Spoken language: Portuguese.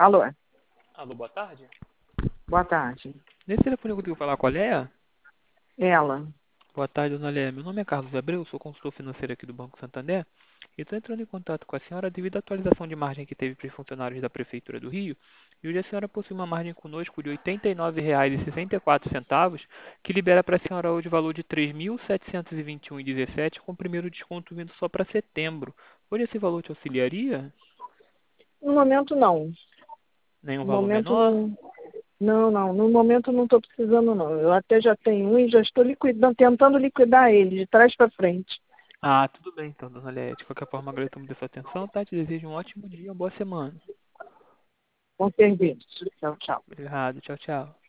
Alô, Alô, boa tarde. boa tarde. Nesse telefone eu consigo falar com a Léa? Ela. Boa tarde, dona Léa. Meu nome é Carlos Abreu, sou consultor financeiro aqui do Banco Santander e estou entrando em contato com a senhora devido à atualização de margem que teve para os funcionários da Prefeitura do Rio. E hoje a senhora possui uma margem conosco de R$ 89,64, que libera para a senhora hoje o valor de R$ 3.721,17, com o primeiro desconto vindo só para setembro. Hoje esse valor te auxiliaria? No momento, não. Nenhum No valor momento, menor? não. Não, não. No momento, não estou precisando, não. Eu até já tenho um e já estou liquidando, tentando liquidar ele, de trás para frente. Ah, tudo bem então, dona Léa. De qualquer forma, agradeço muito a sua atenção, tá? Te desejo um ótimo dia, uma boa semana. Com serviço. Tchau, tchau. Obrigado, tchau, tchau.